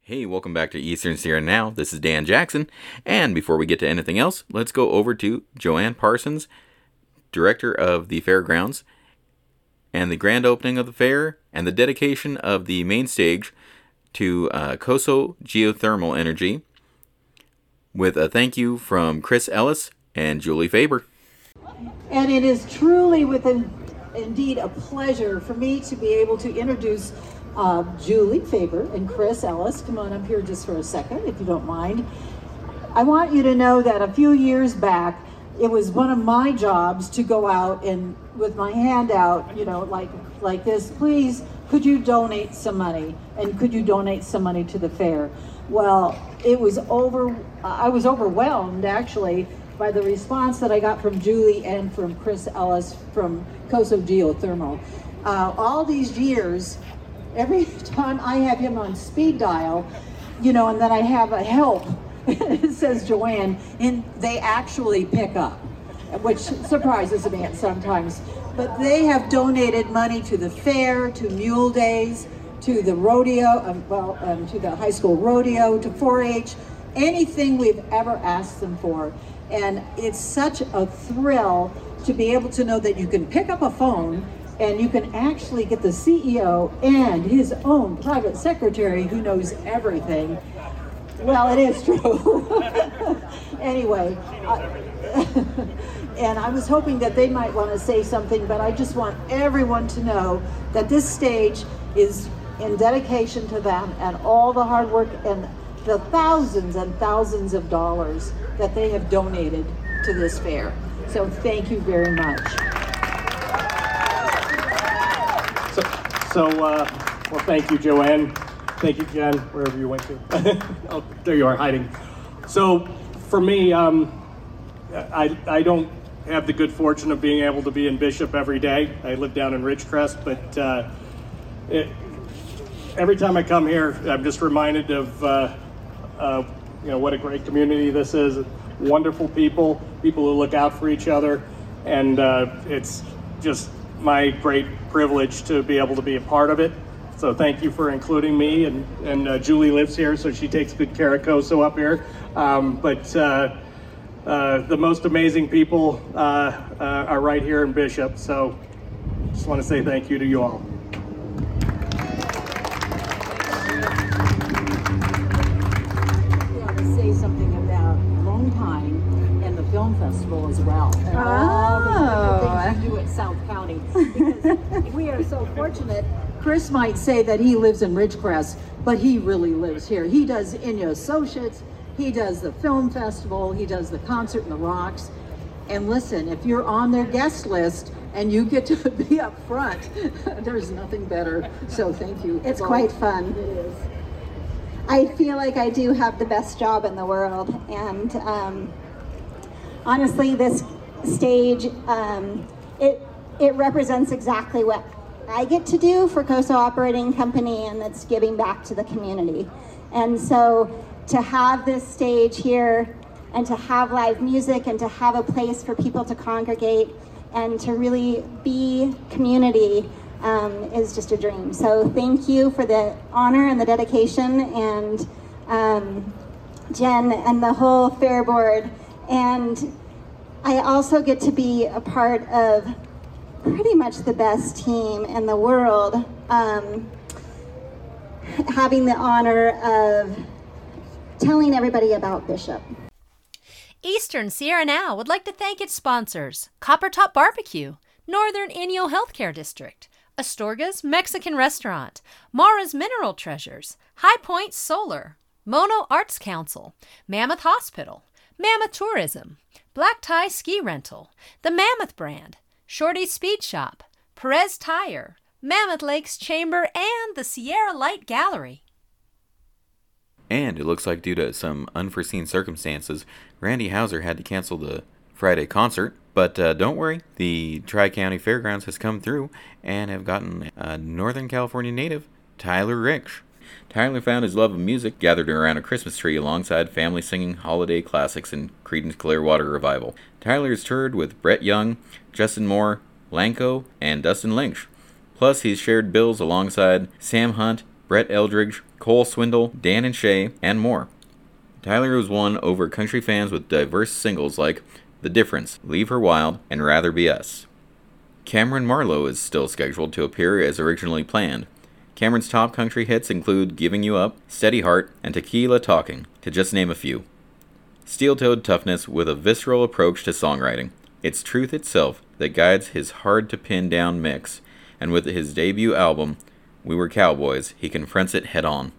Hey, welcome back to Eastern Sierra Now. This is Dan Jackson. And before we get to anything else, let's go over to Joanne Parsons, director of the fairgrounds, and the grand opening of the fair, and the dedication of the main stage to COSO Geothermal Energy, with a thank you from Chris Ellis and Julie Faber. And it is truly indeed a pleasure for me to be able to introduce Julie Faber and Chris Ellis. Come on up here just for a second, if you don't mind. I want you to know that a few years back, it was one of my jobs to go out and with my hand out, like this, please, could you donate some money? And could you donate some money to the fair? Well, I was overwhelmed actually by the response that I got from Julie and from Chris Ellis from COSO Geothermal. All these years, every time I have him on speed dial, and then I have a help, it says Joanne, and they actually pick up, which surprises me sometimes. But they have donated money to the fair, to Mule Days, to the rodeo, to the high school rodeo, to 4-H, anything we've ever asked them for. And it's such a thrill to be able to know that you can pick up a phone and you can actually get the CEO and his own private secretary who knows everything. Well, it is true. Anyway, and I was hoping that they might want to say something, but I just want everyone to know that this stage is in dedication to them and all the hard work and the thousands and thousands of dollars that they have donated to this fair. So thank you very much. Well, thank you, Joanne. Thank you, Jen, wherever you went to. Oh, there you are, hiding. So, for me, I don't have the good fortune of being able to be in Bishop every day. I live down in Ridgecrest, but every time I come here, I'm just reminded of what a great community this is. Wonderful people who look out for each other, and it's just my great privilege to be able to be a part of it. So thank you for including me, and Julie lives here, so she takes good care of COSO up here. But the most amazing people are right here in Bishop, so just want to say thank you to you all. I want to say something about Long Pine and the film festival as well. And all the things we do at South County, because we are so fortunate. Chris might say that he lives in Ridgecrest, but he really lives here. He does Inya Associates, he does the film festival, he does the concert in the Rocks. And listen, if you're on their guest list and you get to be up front, there's nothing better. So thank you. It's quite fun. It is. I feel like I do have the best job in the world, and honestly, this stage, it represents exactly what I get to do for COSO Operating Company, and that's giving back to the community. And so to have this stage here and to have live music and to have a place for people to congregate and to really be community is just a dream. So thank you for the honor and the dedication, and Jen and the whole fair board. And I also get to be a part of pretty much the best team in the world, having the honor of telling everybody about Bishop. Eastern Sierra Now would like to thank its sponsors: Copper Top Barbecue, Northern Inyo Healthcare District, Astorga's Mexican Restaurant, Mara's Mineral Treasures, High Point Solar, Mono Arts Council, Mammoth Hospital, Mammoth Tourism, Black Tie Ski Rental, the Mammoth Brand, Shorty's Speed Shop, Perez Tire, Mammoth Lakes Chamber, and the Sierra Light Gallery. And it looks like due to some unforeseen circumstances, Randy Hauser had to cancel the Friday concert. But don't worry, the Tri-County Fairgrounds has come through and have gotten a Northern California native, Tyler Rich. Tyler found his love of music gathered around a Christmas tree alongside family singing holiday classics and Creedence Clearwater Revival. Tyler has toured with Brett Young, Justin Moore, Lanco, and Dustin Lynch. Plus, he's shared bills alongside Sam Hunt, Brett Eldridge, Cole Swindle, Dan and Shay, and more. Tyler has won over country fans with diverse singles like The Difference, Leave Her Wild, and Rather Be Us. Cameron Marlowe is still scheduled to appear as originally planned. Cameron's top country hits include Giving You Up, Steady Heart, and Tequila Talking, to just name a few. Steel-toed toughness with a visceral approach to songwriting. It's truth itself that guides his hard-to-pin-down mix, and with his debut album, We Were Cowboys, he confronts it head-on.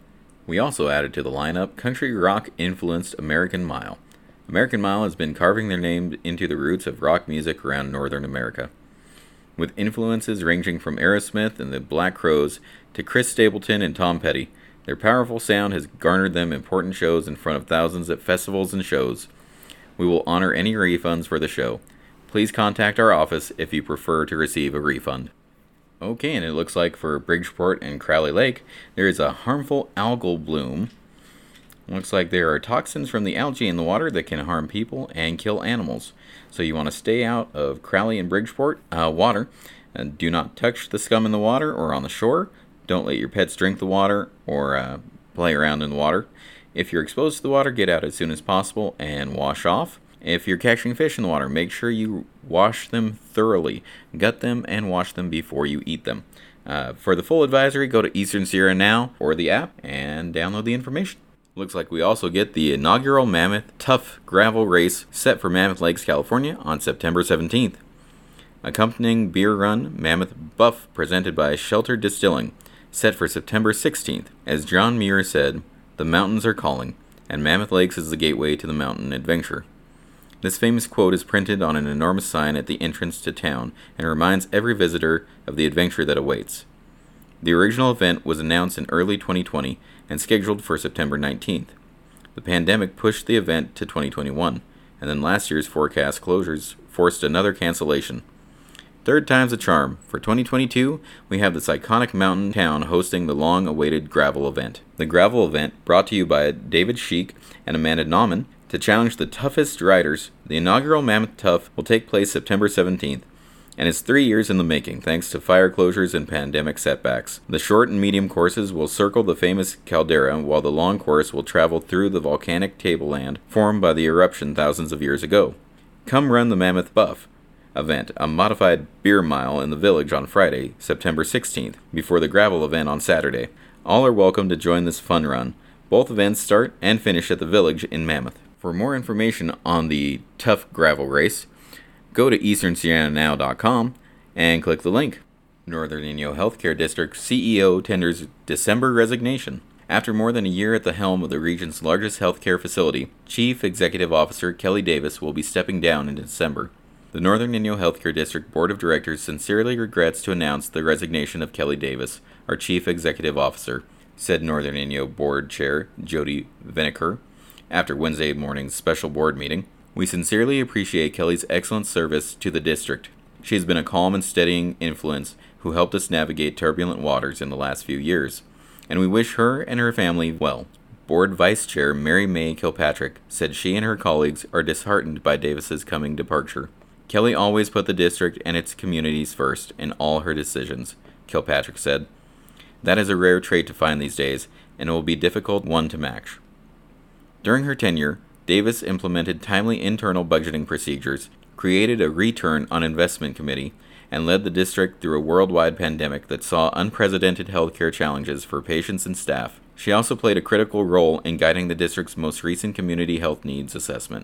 We also added to the lineup country rock-influenced American Mile. American Mile has been carving their name into the roots of rock music around Northern America. With influences ranging from Aerosmith and the Black Crowes to Chris Stapleton and Tom Petty, their powerful sound has garnered them important shows in front of thousands at festivals and shows. We will honor any refunds for the show. Please contact our office if you prefer to receive a refund. Okay, and it looks like for Bridgeport and Crowley Lake, there is a harmful algal bloom. Looks like there are toxins from the algae in the water that can harm people and kill animals. So you want to stay out of Crowley and Bridgeport water. And do not touch the scum in the water or on the shore. Don't let your pets drink the water or play around in the water. If you're exposed to the water, get out as soon as possible and wash off. If you're catching fish in the water, make sure you wash them thoroughly. Gut them and wash them before you eat them. For the full advisory, go to Eastern Sierra Now or the app and download the information. Looks like we also get the inaugural Mammoth Tough Gravel Race set for Mammoth Lakes, California on September 17th. Accompanying beer run, Mammoth Buff presented by Sheltered Distilling, set for September 16th. As John Muir said, the mountains are calling, and Mammoth Lakes is the gateway to the mountain adventure. This famous quote is printed on an enormous sign at the entrance to town and reminds every visitor of the adventure that awaits. The original event was announced in early 2020 and scheduled for September 19th. The pandemic pushed the event to 2021, and then last year's forecast closures forced another cancellation. Third time's a charm. For 2022, we have this iconic mountain town hosting the long-awaited gravel event. The gravel event, brought to you by David Sheik and Amanda Nauman, to challenge the toughest riders. The inaugural Mammoth Tough will take place September 17th, and is 3 years in the making thanks to fire closures and pandemic setbacks. The short and medium courses will circle the famous caldera, while the long course will travel through the volcanic tableland formed by the eruption thousands of years ago. Come run the Mammoth Buff event, a modified beer mile in the village on Friday, September 16th, before the gravel event on Saturday. All are welcome to join this fun run. Both events start and finish at the village in Mammoth. For more information on the Tough Gravel Race, go to easternsierranow.com and click the link. Northern Inyo Healthcare District CEO tenders December resignation. After more than a year at the helm of the region's largest healthcare facility, Chief Executive Officer Kelly Davis will be stepping down in December. The Northern Inyo Healthcare District Board of Directors sincerely regrets to announce the resignation of Kelly Davis, our Chief Executive Officer, said Northern Inyo Board Chair Jody Vineker after Wednesday morning's special board meeting. We sincerely appreciate Kelly's excellent service to the district. She has been a calm and steadying influence who helped us navigate turbulent waters in the last few years, and we wish her and her family well. Board Vice Chair Mary May Kilpatrick said she and her colleagues are disheartened by Davis's coming departure. Kelly always put the district and its communities first in all her decisions, Kilpatrick said. That is a rare trait to find these days, and it will be a difficult one to match. During her tenure, Davis implemented timely internal budgeting procedures, created a return on investment committee, and led the district through a worldwide pandemic that saw unprecedented healthcare challenges for patients and staff. She also played a critical role in guiding the district's most recent community health needs assessment.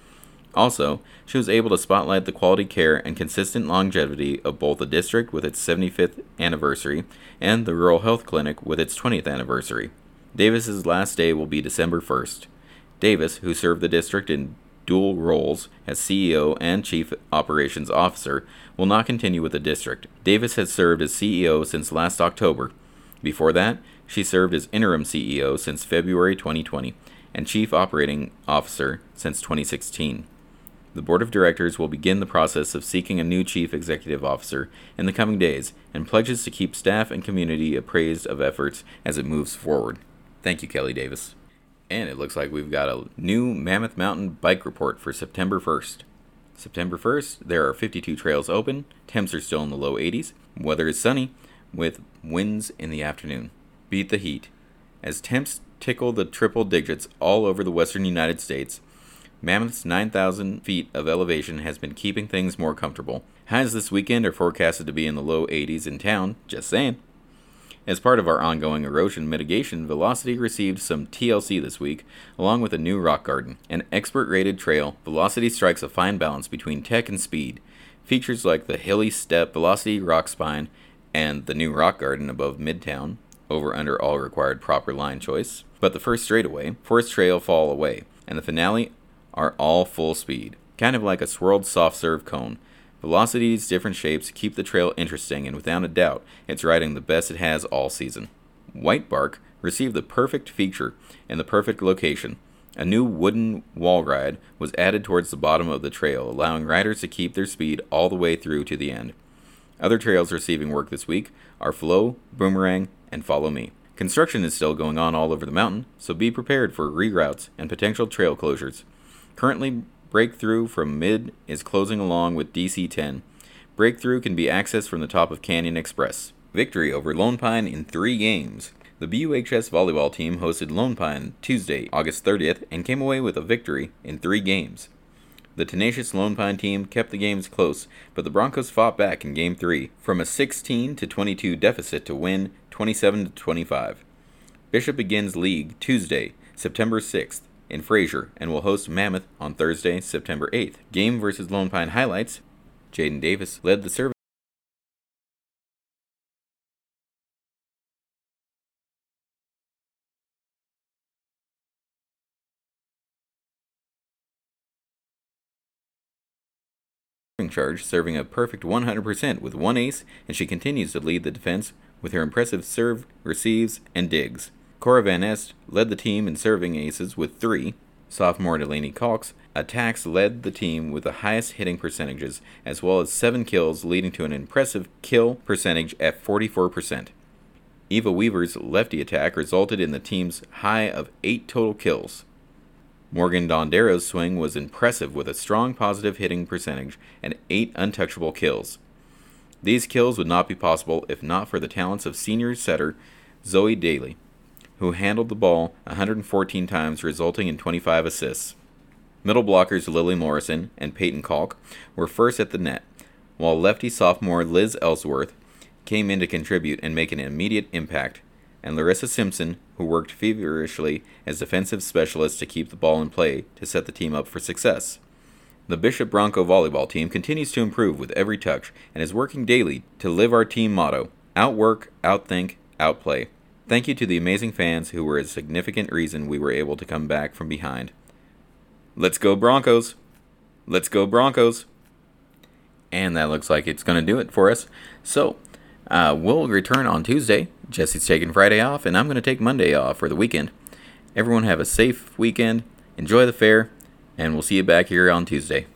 Also, she was able to spotlight the quality care and consistent longevity of both the district with its 75th anniversary and the Rural Health Clinic with its 20th anniversary. Davis's last day will be December 1st. Davis, who served the district in dual roles as CEO and Chief Operations Officer, will not continue with the district. Davis has served as CEO since last October. Before that, she served as interim CEO since February 2020 and Chief Operating Officer since 2016. The Board of Directors will begin the process of seeking a new Chief Executive Officer in the coming days and pledges to keep staff and community appraised of efforts as it moves forward. Thank you, Kelly Davis. And it looks like we've got a new Mammoth Mountain bike report for September 1st. September 1st, there are 52 trails open, temps are still in the low 80s, weather is sunny, with winds in the afternoon. beat the heat. As temps tickle the triple digits all over the western United States, Mammoth's 9,000 feet of elevation has been keeping things more comfortable. Highs this weekend are forecasted to be in the low 80s in town, just saying. As part of our ongoing erosion mitigation, Velocity received some TLC this week, along with a new rock garden. An expert-rated trail, Velocity strikes a fine balance between tech and speed. Features like the hilly step Velocity rock spine and the new rock garden above Midtown, over under all required proper line choice. But the first straightaway, Forest Trail fall away, and the finale are all full speed, kind of like a swirled soft serve cone. Velocity's different shapes keep the trail interesting, and without a doubt, it's riding the best it has all season. White Bark received the perfect feature and the perfect location. A new wooden wall ride was added towards the bottom of the trail, allowing riders to keep their speed all the way through to the end. Other trails receiving work this week are Flow, Boomerang, and Follow Me. Construction is still going on all over the mountain, so be prepared for reroutes and potential trail closures. Currently, Breakthrough from Mid is closing along with DC-10. Breakthrough can be accessed from the top of Canyon Express. Victory over Lone Pine in 3 games. The BUHS volleyball team hosted Lone Pine Tuesday, August 30th, and came away with a victory in 3 games. The tenacious Lone Pine team kept the games close, but the Broncos fought back in Game 3 from a 16-22 deficit to win 27-25. Bishop begins league Tuesday, September 6th. In Fraser, and will host Mammoth on Thursday, September 8th. Game versus Lone Pine highlights. Jaden Davis led the serving charge, serving a perfect 100% with 1 ace, and she continues to lead the defense with her impressive serve, receives, and digs. Cora Van Est led the team in serving aces with 3. Sophomore Delaney Cox attacks led the team with the highest hitting percentages, as well as 7 kills, leading to an impressive kill percentage at 44%. Eva Weaver's lefty attack resulted in the team's high of 8 total kills. Morgan Dondero's swing was impressive with a strong positive hitting percentage and 8 untouchable kills. These kills would not be possible if not for the talents of senior setter Zoe Daly, who handled the ball 114 times, resulting in 25 assists. Middle blockers Lily Morrison and Peyton Kalk were first at the net, while lefty sophomore Liz Ellsworth came in to contribute and make an immediate impact, and Larissa Simpson, who worked feverishly as defensive specialist to keep the ball in play to set the team up for success. The Bishop Bronco volleyball team continues to improve with every touch and is working daily to live our team motto: outwork, outthink, outplay. Thank you to the amazing fans who were a significant reason we were able to come back from behind. Let's go Broncos! Let's go Broncos! And that looks like it's going to do it for us. So, we'll return on Tuesday. Jesse's taking Friday off, and I'm going to take Monday off for the weekend. Everyone have a safe weekend, enjoy the fair, and we'll see you back here on Tuesday.